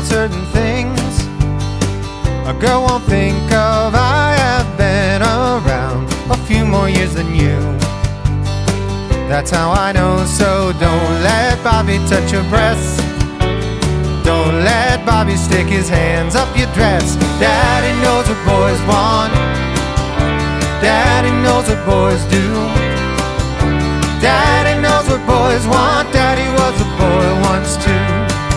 certain things a girl won't think of. I have been around a few more years than you. That's how I know, so don't let Bobby touch your breasts. Don't let Bobby stick his hands up your dress. Daddy knows what boys want. Daddy knows what boys do. Daddy knows what boys want. Daddy was a boy once too.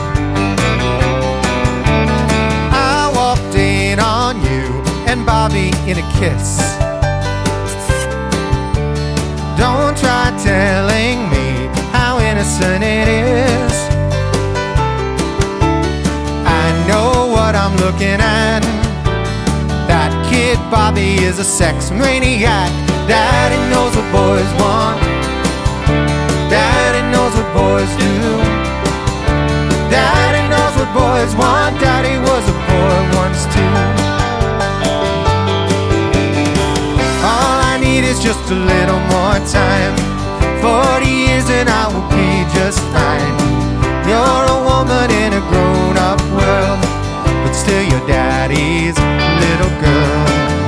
I walked in on you and Bobby in a kiss. Don't try telling me how innocent it is. I know what I'm looking at. That kid Bobby is a sex maniac. Daddy knows what boys want. Daddy knows what boys do. Daddy knows what boys want. Daddy was a boy once too. All I need is just a little more time. 40 years and I will be just fine. You're a woman in a grown-up world, but still your daddy's little girl.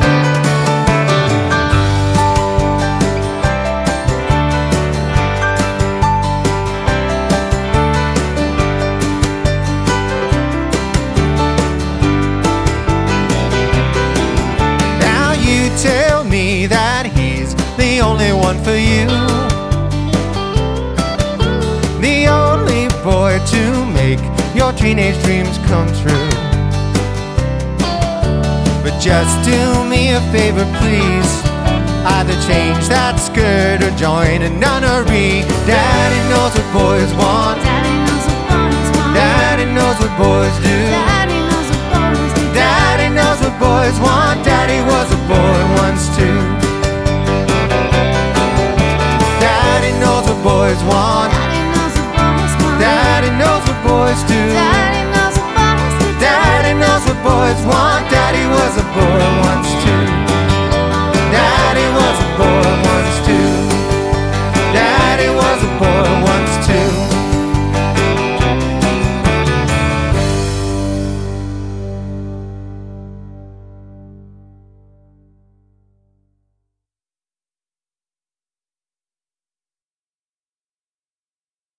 Now you tell me that he's the only one for you, the only boy to make your teenage dreams come true. But just do me a favor, please. Either change that skirt or join a nunnery. Daddy knows what boys want. Daddy knows what boys want. Daddy knows what boys do. Daddy knows what boys do. Daddy knows what boys want. Daddy was a boy once too. Daddy knows what boys want. Daddy knows what boys want. Daddy knows what boys do. Daddy knows what boys do. Daddy knows what boys want.